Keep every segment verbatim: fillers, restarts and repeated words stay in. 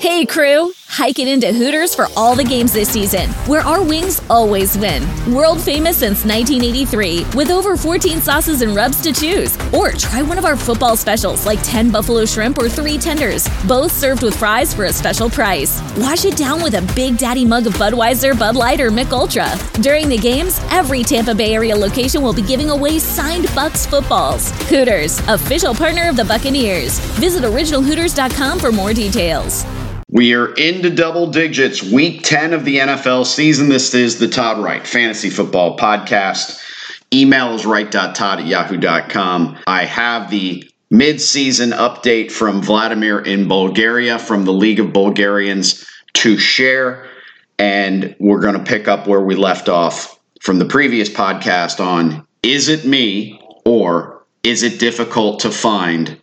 Hey crew, hike it into Hooters for all the games this season, where our wings always win. World famous since nineteen eighty-three, with over fourteen sauces and rubs to choose. Or try one of our football specials like ten buffalo shrimp or three tenders, both served with fries for a special price. Wash it down with a Big Daddy mug of Budweiser, Bud Light, or Mick Ultra. During the games, every Tampa Bay area location will be giving away signed Bucs footballs. Hooters, official partner of the Buccaneers. Visit original hooters dot com for more details. We are into double digits, week ten of the N F L season. This is the Todd Wright Fantasy Football Podcast. Email is wright dot todd at yahoo dot com. I have the mid-season update from Vladimir in Bulgaria from the League of Bulgarians to share, and we're going to pick up where we left off from the previous podcast on, is it me or is it difficult to find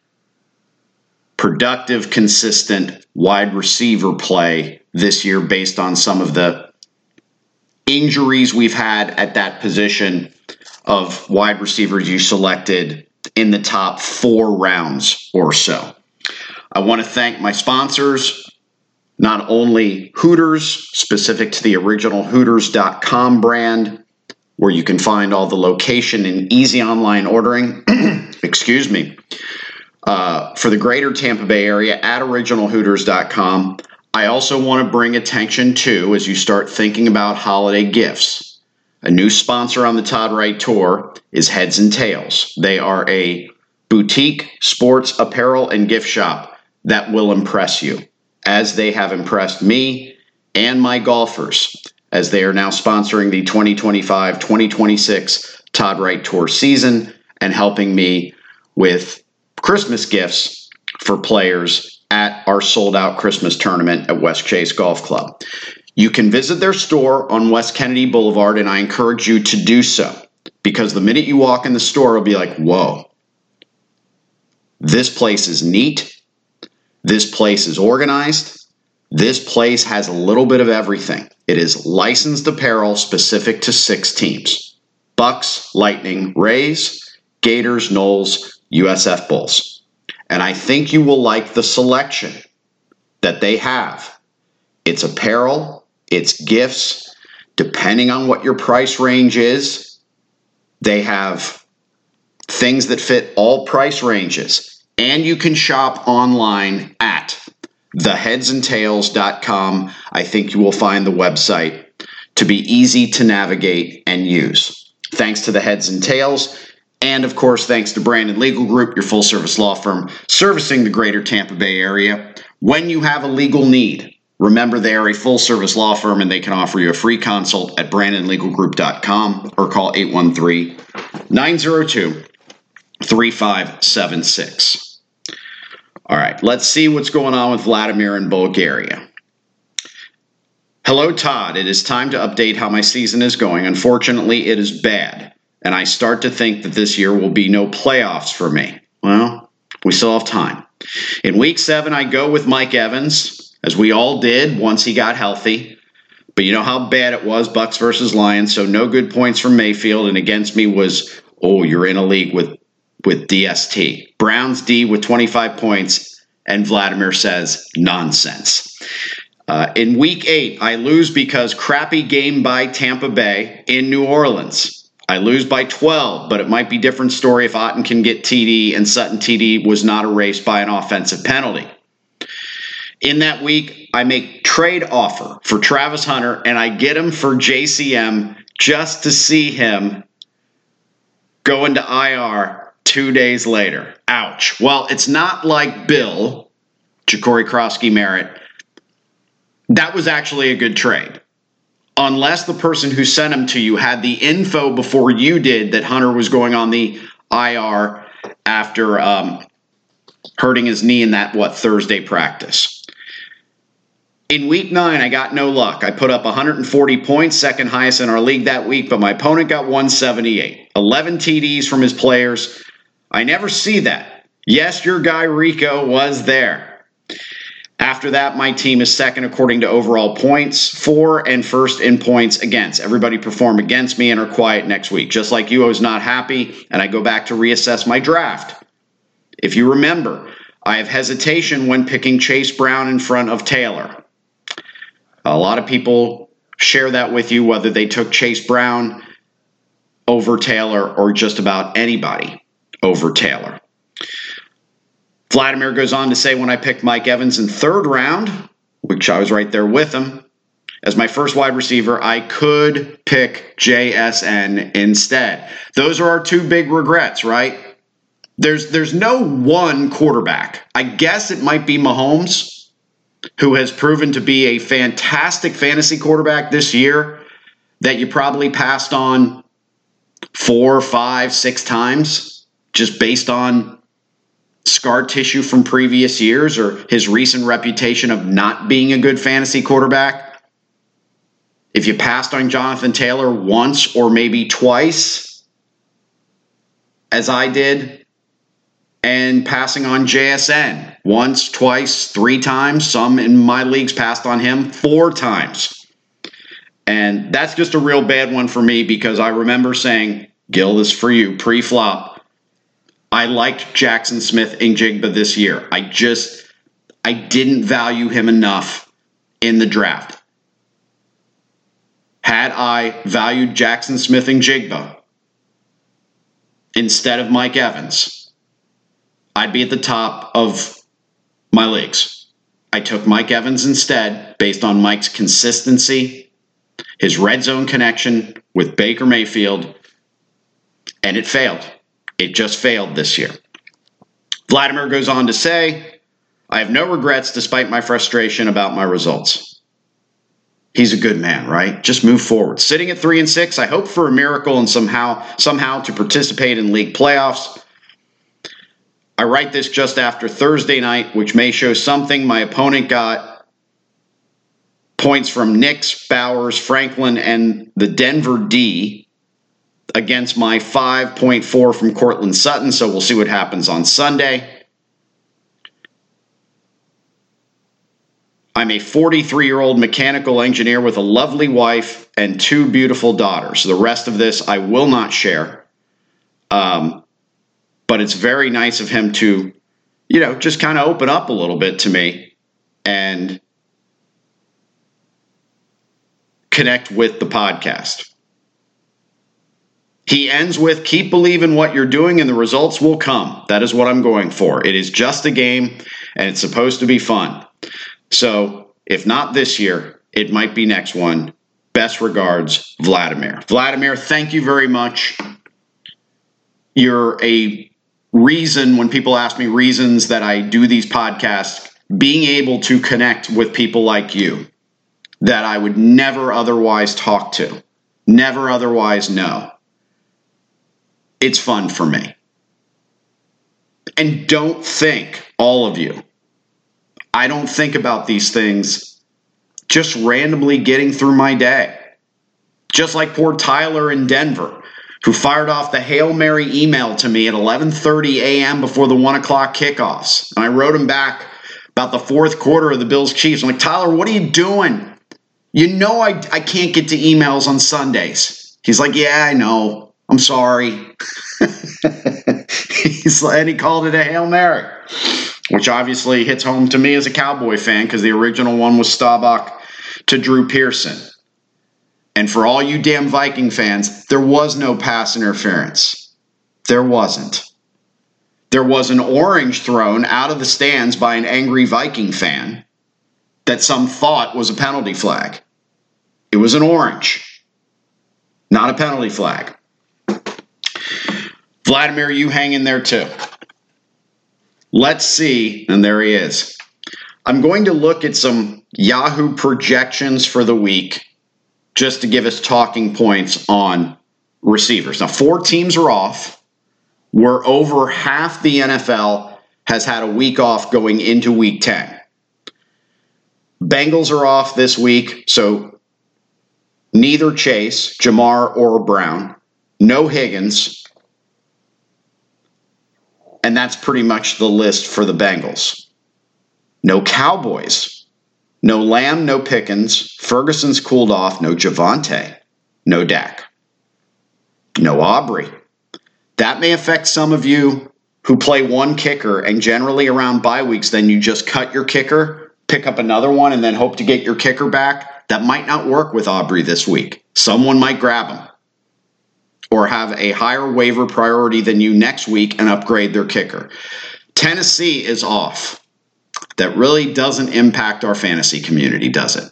productive, consistent wide receiver play this year based on some of the injuries we've had at that position of wide receivers you selected in the top four rounds or so. I want to thank my sponsors, not only Hooters, specific to the original hooters dot com brand, where you can find all the location and easy online ordering, excuse me, Uh, for the greater Tampa Bay area at original hooters dot com. I also want to bring attention to, as you start thinking about holiday gifts, a new sponsor on the Todd Wright Tour is Heads and Tails. They are a boutique sports apparel and gift shop that will impress you, as they have impressed me and my golfers, as they are now sponsoring the twenty twenty-five twenty twenty-six Todd Wright Tour season and helping me with Christmas gifts for players at our sold-out Christmas tournament at West Chase Golf Club. You can visit their store on West Kennedy Boulevard, and I encourage you to do so, because the minute you walk in the store, it'll be like, whoa, this place is neat, this place is organized, this place has a little bit of everything. It is licensed apparel specific to six teams: Bucks, Lightning, Rays, Gators, Knowles, U S F Bulls. And I think you will like the selection that they have. It's apparel, it's gifts, depending on what your price range is. They have things that fit all price ranges. And you can shop online at the heads and tails dot com. I think you will find the website to be easy to navigate and use. Thanks to the Heads and Tails. And, of course, thanks to Brandon Legal Group, your full-service law firm servicing the greater Tampa Bay area. When you have a legal need, remember they are a full-service law firm and they can offer you a free consult at brandon legal group dot com or call eight one three, nine zero two, three five seven six. All right, let's see what's going on with Vladimir in Bulgaria. Hello, Todd. It is time to update how my season is going. Unfortunately, it is bad, and I start to think that this year will be no playoffs for me. Well, we still have time. In week seven, I go with Mike Evans, as we all did once he got healthy. But you know how bad it was, Bucks versus Lions, so no good points from Mayfield, and against me was, oh, you're in a league with, with D S T. Browns D with twenty-five points, and Vladimir says, nonsense. Uh, in week eight, I lose because crappy game by Tampa Bay in New Orleans. I lose by twelve, but it might be a different story if Otten can get T D and Sutton T D was not erased by an offensive penalty. In that week, I make trade offer for Travis Hunter, and I get him for J C M just to see him go into I R two days later. Ouch. Well, it's not like Bill, Ja'Cory Krosky-Merritt. That was actually a good trade. Unless the person who sent him to you had the info before you did that Hunter was going on the I R after um, hurting his knee in that, what, Thursday practice. In week nine, I got no luck. I put up one hundred forty points, second highest in our league that week, but my opponent got one seventy-eight. eleven T Ds from his players. I never see that. Yes, your guy Rico was there. After that, my team is second according to overall points, four, and first in points against. Everybody perform against me and are quiet next week. Just like you, I was not happy, and I go back to reassess my draft. If you remember, I have hesitation when picking Chase Brown in front of Taylor. A lot of people share that with you, whether they took Chase Brown over Taylor or just about anybody over Taylor. Vladimir goes on to say, when I picked Mike Evans in third round, which I was right there with him, as my first wide receiver, I could pick J S N instead. Those are our two big regrets, right? There's there's no one quarterback. I guess it might be Mahomes, who has proven to be a fantastic fantasy quarterback this year, that you probably passed on four, five, six times just based on scar tissue from previous years or his recent reputation of not being a good fantasy quarterback. If you passed on Jonathan Taylor once or maybe twice, as I did, and passing on J S N once, twice, three times, some in my leagues passed on him four times. And that's just a real bad one for me because I remember saying, Gil, this is for you, pre-flop, I liked Jackson Smith-Njigba this year. I just, I didn't value him enough in the draft. Had I valued Jackson Smith-Njigba instead of Mike Evans, I'd be at the top of my leagues. I took Mike Evans instead based on Mike's consistency, his red zone connection with Baker Mayfield, and it failed. It just failed this year. Vladimir goes on to say, I have no regrets despite my frustration about my results. He's a good man, right? Just move forward. Sitting at three and six, I hope for a miracle and somehow, somehow to participate in league playoffs. I write this just after Thursday night, which may show something. My opponent got points from Nix, Bowers, Franklin, and the Denver D against my five point four from Cortland Sutton, so we'll see what happens on Sunday. I'm a forty-three-year-old mechanical engineer with a lovely wife and two beautiful daughters. The rest of this I will not share. Um, but it's very nice of him to, you know, just kind of open up a little bit to me and connect with the podcast. He ends with, keep believing what you're doing and the results will come. That is what I'm going for. It is just a game and it's supposed to be fun. So if not this year, it might be next one. Best regards, Vladimir. Vladimir, thank you very much. You're a reason when people ask me reasons that I do these podcasts, being able to connect with people like you that I would never otherwise talk to, never otherwise know. It's fun for me. And don't think, all of you, I don't think about these things just randomly getting through my day. Just like poor Tyler in Denver, who fired off the Hail Mary email to me at eleven thirty a.m. before the one o'clock kickoffs. And I wrote him back about the fourth quarter of the Bills-Chiefs. I'm like, Tyler, what are you doing? You know I, I can't get to emails on Sundays. He's like, yeah, I know. I'm sorry. He's, and he called it a Hail Mary, which obviously hits home to me as a Cowboy fan because the original one was Staubach to Drew Pearson. And for all you damn Viking fans, there was no pass interference. There wasn't. There was an orange thrown out of the stands by an angry Viking fan that some thought was a penalty flag. It was an orange, not a penalty flag. Vladimir, you hang in there too. Let's see, and there he is. I'm going to look at some Yahoo projections for the week just to give us talking points on receivers. Now, four teams are off. We're over half the N F L has had a week off going into week ten. Bengals are off this week, so neither Chase, Jamar, or Brown. No Higgins. And that's pretty much the list for the Bengals. No Cowboys. No Lamb, no Pickens. Ferguson's cooled off. No Javonte. No Dak. No Aubrey. That may affect some of you who play one kicker, and generally around bye weeks, then you just cut your kicker, pick up another one, and then hope to get your kicker back. That might not work with Aubrey this week. Someone might grab him or have a higher waiver priority than you next week and upgrade their kicker. Tennessee is off. That really doesn't impact our fantasy community, does it?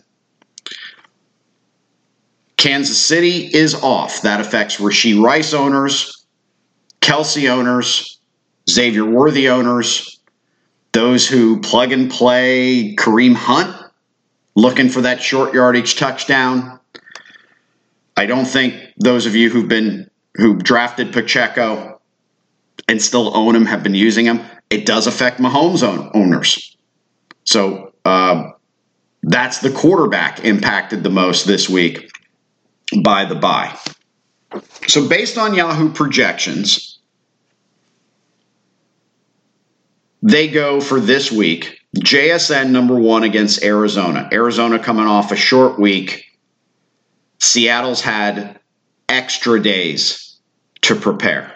Kansas City is off. That affects Rashee Rice owners, Kelsey owners, Xavier Worthy owners, those who plug and play Kareem Hunt, looking for that short yardage touchdown. I don't think those of you who've been who drafted Pacheco and still own him have been using him. It does affect Mahomes own, owners. So uh, that's the quarterback impacted the most this week by the bye. So based on Yahoo projections, they go for this week, J S N number one against Arizona. Arizona coming off a short week. Seattle's had extra days to prepare.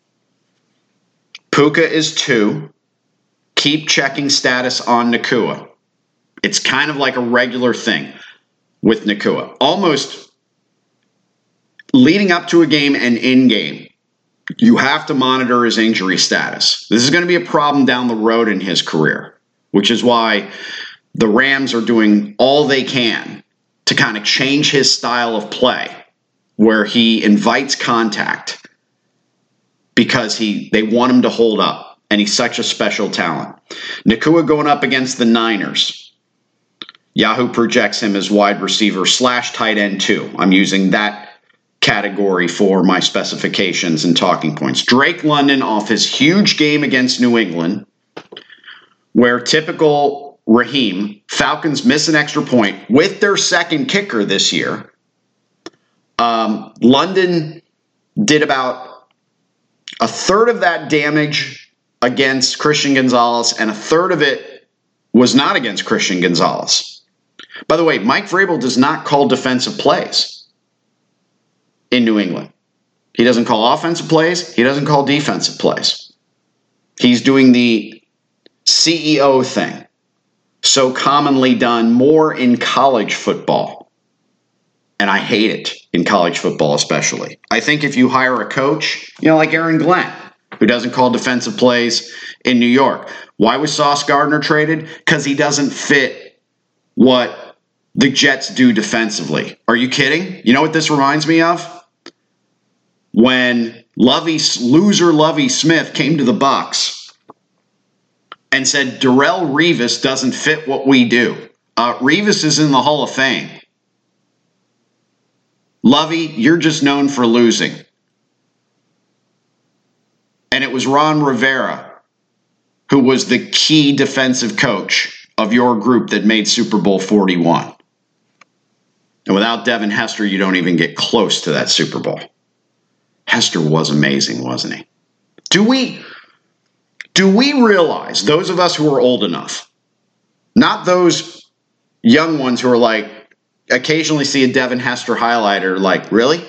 Puka is two. Keep checking status on Nacua. It's kind of like a regular thing with Nacua. Almost leading up to a game and in game, you have to monitor his injury status. This is going to be a problem down the road in his career, which is why the Rams are doing all they can to kind of change his style of play, where he invites contact because he they want him to hold up, and he's such a special talent. Nacua going up against the Niners. Yahoo projects him as wide receiver slash tight end two. I'm using that category for my specifications and talking points. Drake London off his huge game against New England, where typical Raheem, Falcons miss an extra point with their second kicker this year. Um, London did about a third of that damage against Christian Gonzalez, and a third of it was not against Christian Gonzalez. By the way, Mike Vrabel does not call defensive plays in New England. He doesn't call offensive plays. He doesn't call defensive plays. He's doing the C E O thing, so commonly done more in college football. And I hate it in college football especially. I think if you hire a coach, you know, like Aaron Glenn, who doesn't call defensive plays in New York. Why was Sauce Gardner traded? Because he doesn't fit what the Jets do defensively. Are you kidding? You know what this reminds me of? When Lovey, loser Lovey Smith came to the Bucs and said, Darrelle Revis doesn't fit what we do. Uh, Revis is in the Hall of Fame. Lovey, you're just known for losing. And it was Ron Rivera who was the key defensive coach of your group that made Super Bowl forty-one. And without Devin Hester, you don't even get close to that Super Bowl. Hester was amazing, wasn't he? Do we, do we realize, those of us who are old enough, not those young ones who are like, occasionally see a Devin Hester highlighter, like, really?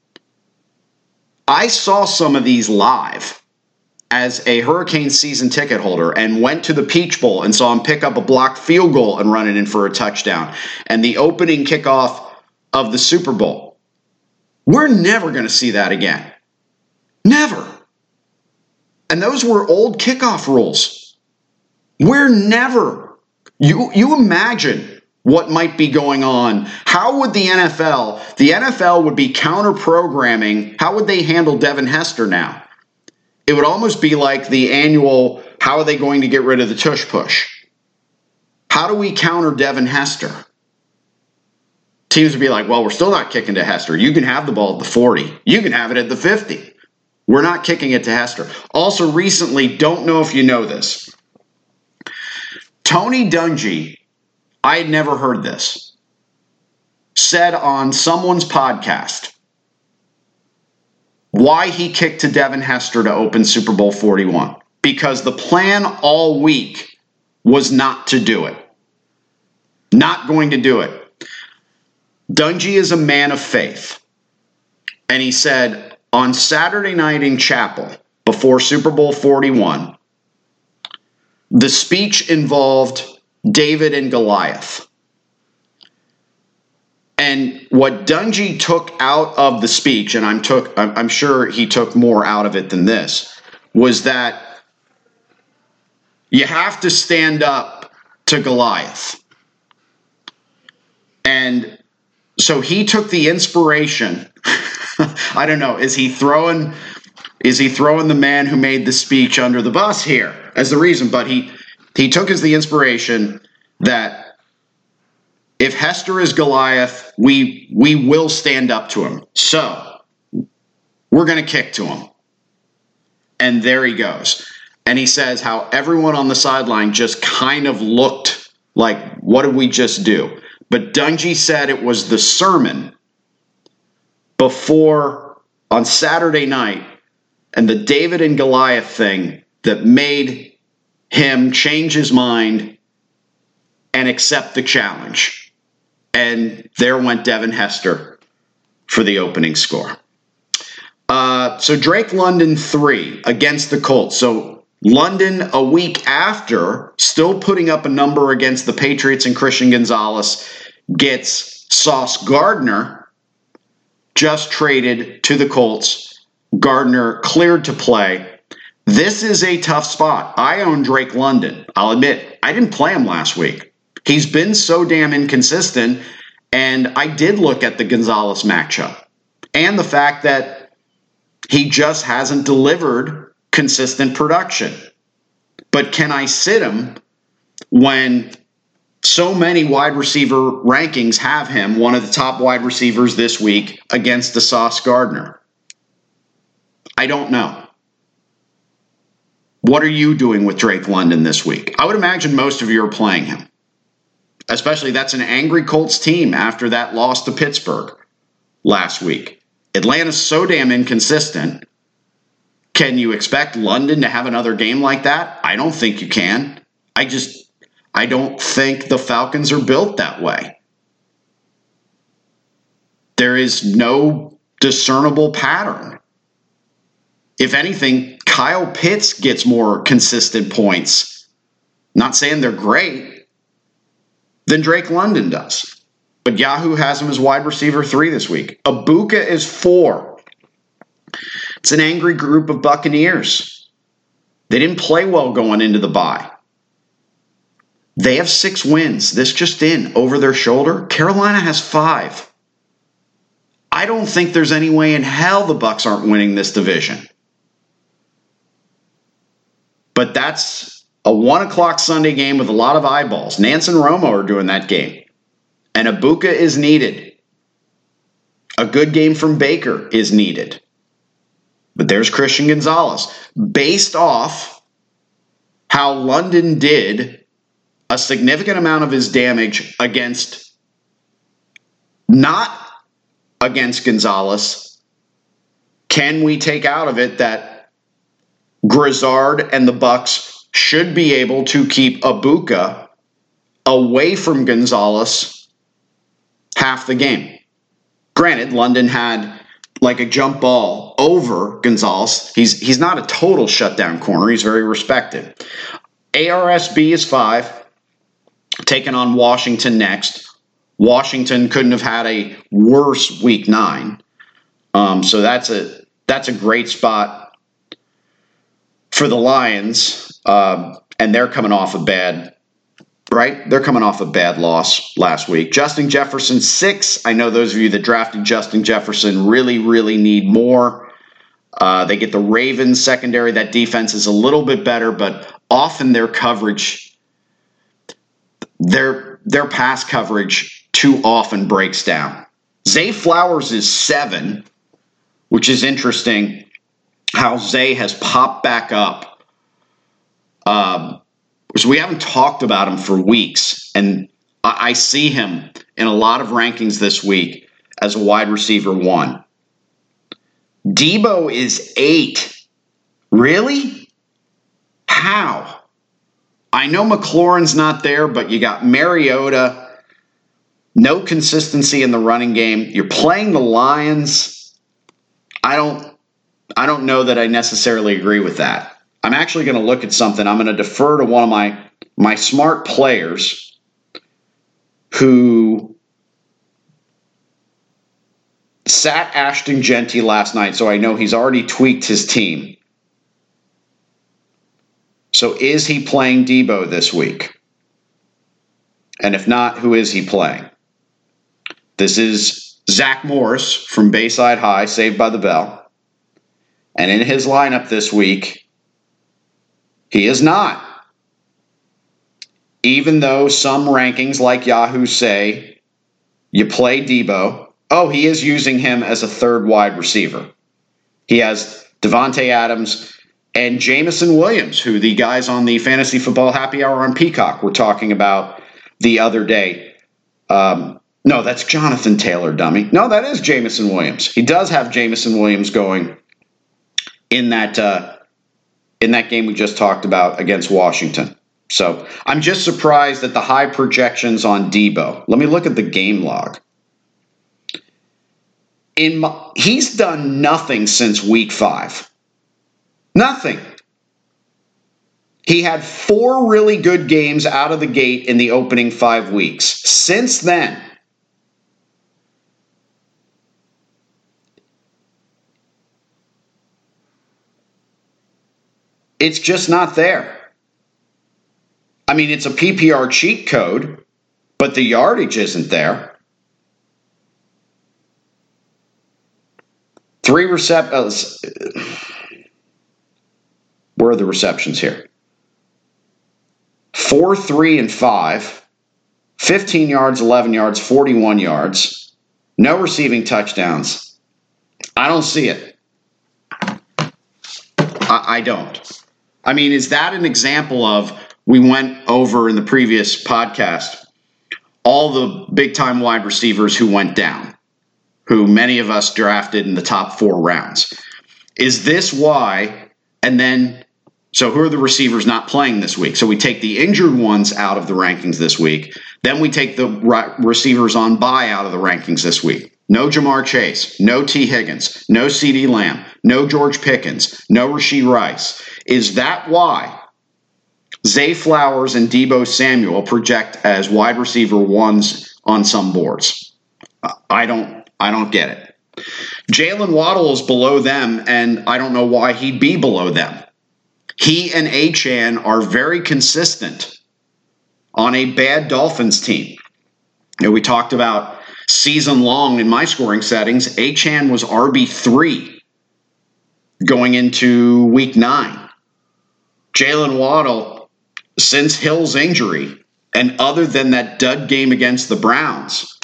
I saw some of these live as a Hurricane season ticket holder and went to the Peach Bowl and saw him pick up a blocked field goal and run it in for a touchdown. And the opening kickoff of the Super Bowl. We're never going to see that again. Never. And those were old kickoff rules. We're never. You, you imagine what might be going on. How would the N F L, the N F L would be counter-programming, how would they handle Devin Hester now? It would almost be like the annual, how are they going to get rid of the tush push? How do we counter Devin Hester? Teams would be like, well, we're still not kicking to Hester. You can have the ball at the forty. You can have it at the fifty. We're not kicking it to Hester. Also, recently, don't know if you know this, Tony Dungy, I had never heard this, said on someone's podcast why he kicked to Devin Hester to open Super Bowl forty-one. Because the plan all week was not to do it. Not going to do it. Dungy is a man of faith. And he said, on Saturday night in chapel, before Super Bowl forty-one. The speech involved David and Goliath. And what Dungy took out of the speech, and I'm took I'm, I'm sure he took more out of it than this, was that you have to stand up to Goliath. And so he took the inspiration. I don't know, is he throwing is he throwing the man who made the speech under the bus here as the reason? But he he took as the inspiration that if Hester is Goliath, we we will stand up to him. So we're going to kick to him. And there he goes. And he says how everyone on the sideline just kind of looked like, what did we just do? But Dungy said it was the sermon before on Saturday night and the David and Goliath thing that made him change his mind and accept the challenge. And there went Devin Hester for the opening score. Uh, so Drake London three against the Colts. So London a week after, still putting up a number against the Patriots and Christian Gonzalez, gets Sauce Gardner just traded to the Colts. Gardner cleared to play. This is a tough spot. I own Drake London. I'll admit, I didn't play him last week. He's been so damn inconsistent, and I did look at the Gonzalez matchup and the fact that he just hasn't delivered consistent production. But can I sit him when so many wide receiver rankings have him one of the top wide receivers this week against the Sauce Gardner? I don't know. What are you doing with Drake London this week? I would imagine most of you are playing him. Especially that's an angry Colts team after that loss to Pittsburgh last week. Atlanta's so damn inconsistent. Can you expect London to have another game like that? I don't think you can. I just, I don't think the Falcons are built that way. There is no discernible pattern. If anything, Kyle Pitts gets more consistent points. Not saying they're great, than Drake London does. But Yahoo has him as wide receiver three this week. Abuka is four. It's an angry group of Buccaneers. They didn't play well going into the bye. They have six wins. This just in, over their shoulder. Carolina has five. I don't think there's any way in hell the Bucs aren't winning this division. But that's a one o'clock Sunday game with a lot of eyeballs. Nance and Romo are doing that game. And Abuka is needed. A good game from Baker is needed. But there's Christian Gonzalez. Based off how London did a significant amount of his damage against, not against Gonzalez, can we take out of it that Grizzard and the Bucs should be able to keep Abuka away from Gonzalez half the game? Granted, London had like a jump ball over Gonzalez. He's he's not a total shutdown corner. He's very respected. A R S B is five, taking on Washington next. Washington couldn't have had a worse week nine. Um, so that's a that's a great spot for the Lions. Um, and they're coming off a bad, right? They're coming off a bad loss last week. Justin Jefferson, six. I know those of you that drafted Justin Jefferson really, really need more. Uh, they get the Ravens secondary. That defense is a little bit better, but often their coverage, their, their pass coverage too often breaks down. Zay Flowers is seven, which is interesting how Zay has popped back up. Um, so we haven't talked about him for weeks, and I, I see him in a lot of rankings this week as a wide receiver one. Debo is eight. Really? How? I know McLaurin's not there, but you got Mariota. No consistency in the running game. You're playing the Lions. I don't I don't know that I necessarily agree with that. I'm actually going to look at something. I'm going to defer to one of my, my smart players who sat Ashton Genty last night, so I know he's already tweaked his team. So is he playing Debo this week? And if not, who is he playing? This is Zach Morris from Bayside High, Saved by the Bell. And in his lineup this week, he is not. Even though some rankings like Yahoo say you play Debo, oh, he is using him as a third wide receiver. He has Devontae Adams and Jameson Williams, who the guys on the Fantasy Football Happy Hour on Peacock were talking about the other day. Um, no, that's Jonathan Taylor, dummy. No, that is Jameson Williams. He does have Jameson Williams going in that uh, in that game we just talked about against Washington. So I'm just surprised at the high projections on Debo. Let me look at the game log. In my, he's done nothing since week five. Nothing. He had four really good games out of the gate in the opening five weeks. Since then, it's just not there. I mean, it's a P P R cheat code, but the yardage isn't there. Three receptions. Where are the receptions here? Four, three, and five. fifteen yards, eleven yards, forty-one yards. No receiving touchdowns. I don't see it. I, I don't. I mean, is that an example of, we went over in the previous podcast, all the big-time wide receivers who went down, who many of us drafted in the top four rounds. Is this why, and then, so who are the receivers not playing this week? So we take the injured ones out of the rankings this week. Then we take the receivers on bye out of the rankings this week. No Jamar Chase, no T. Higgins, no CeeDee Lamb, no George Pickens, no Rashee Rice. Is that why Zay Flowers and Deebo Samuel project as wide receiver ones on some boards? I don't I don't get it. Jalen Waddle is below them, and I don't know why he'd be below them. He and Achane are very consistent on a bad Dolphins team. You know, we talked about season long in my scoring settings. Achane was R B three going into week nine. Jalen Waddle, since Hill's injury, and other than that dud game against the Browns,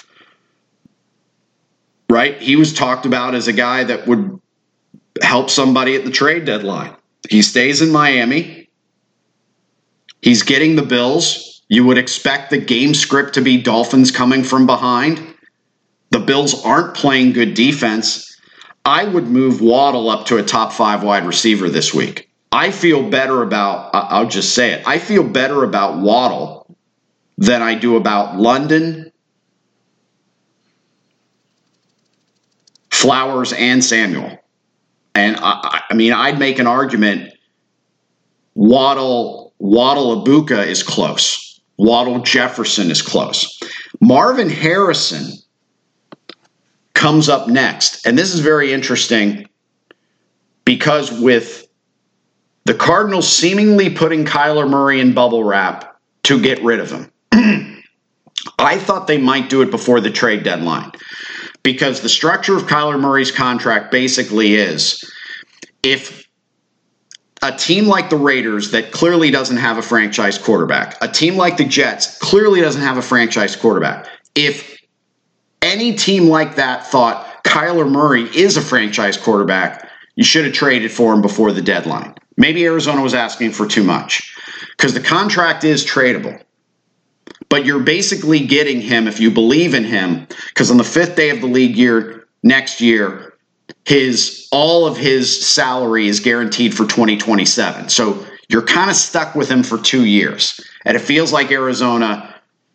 right? He was talked about as a guy that would help somebody at the trade deadline. He stays in Miami. He's getting the Bills. You would expect the game script to be Dolphins coming from behind. The Bills aren't playing good defense. I would move Waddle up to a top five wide receiver this week. I feel better about, I'll just say it, I feel better about Waddle than I do about London, Flowers, and Samuel. And I, I mean, I'd make an argument Waddle, Waddle Abuka is close. Waddle Jefferson is close. Marvin Harrison comes up next. And this is very interesting because with the Cardinals seemingly putting Kyler Murray in bubble wrap to get rid of him, I thought they might do it before the trade deadline. Because the structure of Kyler Murray's contract basically is, if a team like the Raiders that clearly doesn't have a franchise quarterback, a team like the Jets clearly doesn't have a franchise quarterback, if any team like that thought Kyler Murray is a franchise quarterback, you should have traded for him before the deadline. Maybe Arizona was asking for too much because the contract is tradable. But you're basically getting him, if you believe in him, because on the fifth day of the league year next year, his all of his salary is guaranteed for twenty twenty-seven. So you're kind of stuck with him for two years. And it feels like Arizona,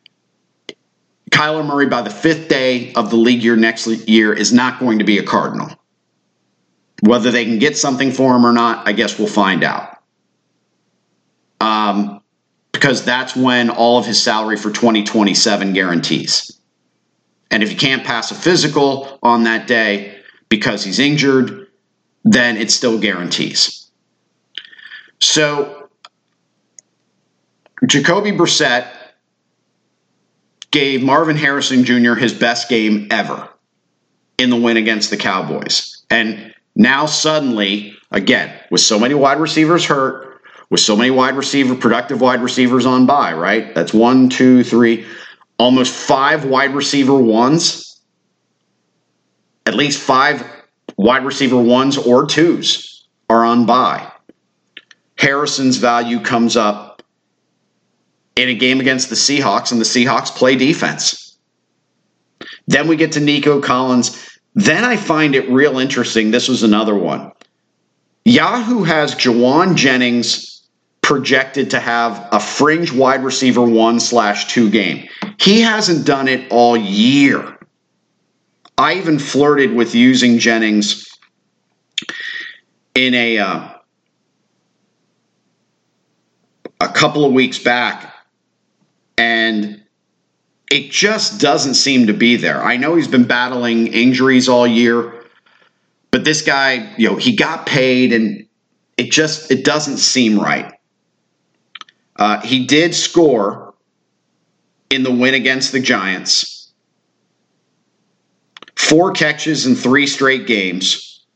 Kyler Murray by the fifth day of the league year next year is not going to be a Cardinal. Whether they can get something for him or not, I guess we'll find out. Um, because that's when all of his salary for twenty twenty-seven guarantees. And if you can't pass a physical on that day because he's injured, then it still guarantees. So Jacoby Brissett gave Marvin Harrison Junior his best game ever in the win against the Cowboys. And now suddenly, again, with so many wide receivers hurt, with so many wide receiver, productive wide receivers on bye, right? That's one, two, three, almost five wide receiver ones. At least five wide receiver ones or twos are on bye. Harrison's value comes up in a game against the Seahawks, and the Seahawks play defense. Then we get to Nico Collins. Then I find it real interesting. This was another one. Yahoo has Jauan Jennings projected to have a fringe wide receiver one slash two game. He hasn't done it all year. I even flirted with using Jennings in a uh, a couple of weeks back, and it just doesn't seem to be there. I know he's been battling injuries all year, but this guy, you know, he got paid, and it just it doesn't seem right. Uh, he did score in the win against the Giants. Four catches in three straight games,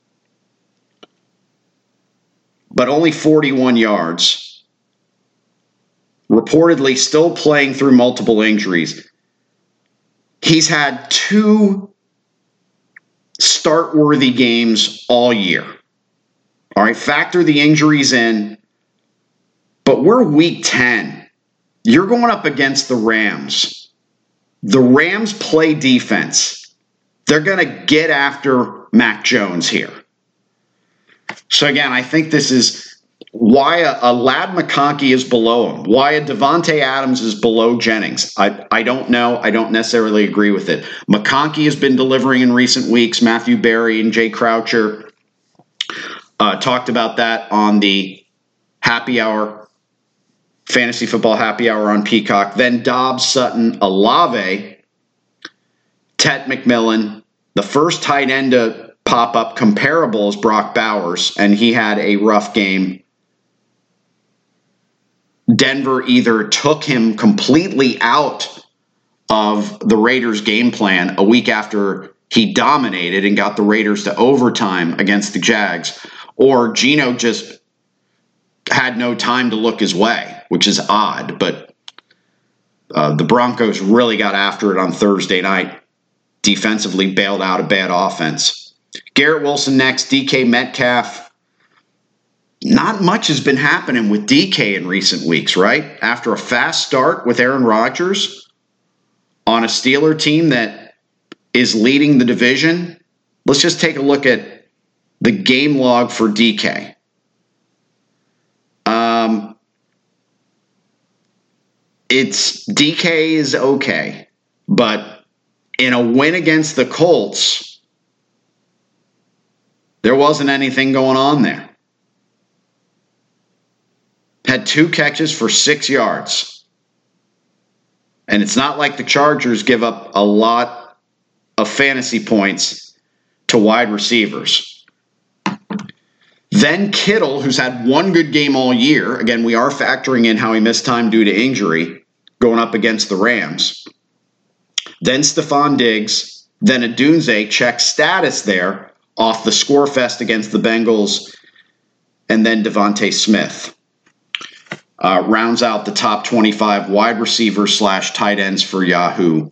but only forty-one yards. Reportedly still playing through multiple injuries. He's had two start-worthy games all year. All right, factor the injuries in, but we're week ten. You're going up against the Rams. The Rams play defense. They're going to get after Mac Jones here. So again, I think this is why a, a Ladd McConkey is below him, why a Devontae Adams is below Jennings. I, I don't know. I don't necessarily agree with it. McConkey has been delivering in recent weeks. Matthew Berry and Jay Croucher uh, talked about that on the happy hour, fantasy football happy hour on Peacock. Then Dobbs, Sutton, Olave, Tet McMillan, the first tight end to pop up comparable is Brock Bowers, and he had a rough game. Denver either took him completely out of the Raiders' game plan a week after he dominated and got the Raiders to overtime against the Jags, or Geno just had no time to look his way, which is odd, but uh, the Broncos really got after it on Thursday night. Defensively bailed out a bad offense. Garrett Wilson next, D K Metcalf. Not much has been happening with D K in recent weeks, right? After a fast start with Aaron Rodgers on a Steeler team that is leading the division, let's just take a look at the game log for D K. Um, it's D K is okay, but in a win against the Colts, there wasn't anything going on there. Had two catches for six yards. And it's not like the Chargers give up a lot of fantasy points to wide receivers. Then Kittle, who's had one good game all year. Again, we are factoring in how he missed time due to injury, going up against the Rams. Then Stephon Diggs, then Adunze, check status there off the score fest against the Bengals, and then Devontae Smith. Uh, rounds out the top twenty-five wide receivers slash tight ends for Yahoo.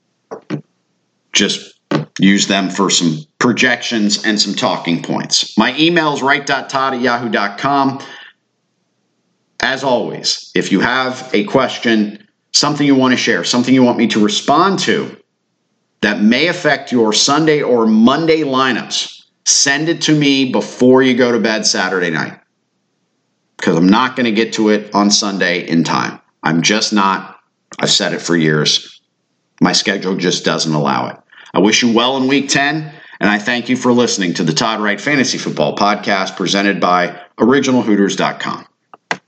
Just use them for some projections and some talking points. My email is right dot todd at yahoo dot com. As always, if you have a question, something you want to share, something you want me to respond to that may affect your Sunday or Monday lineups, send it to me before you go to bed Saturday night, because I'm not going to get to it on Sunday in time. I'm just not. I've said it for years. My schedule just doesn't allow it. I wish you well in week ten. And I thank you for listening to the Todd Wright Fantasy Football Podcast presented by original hooters dot com.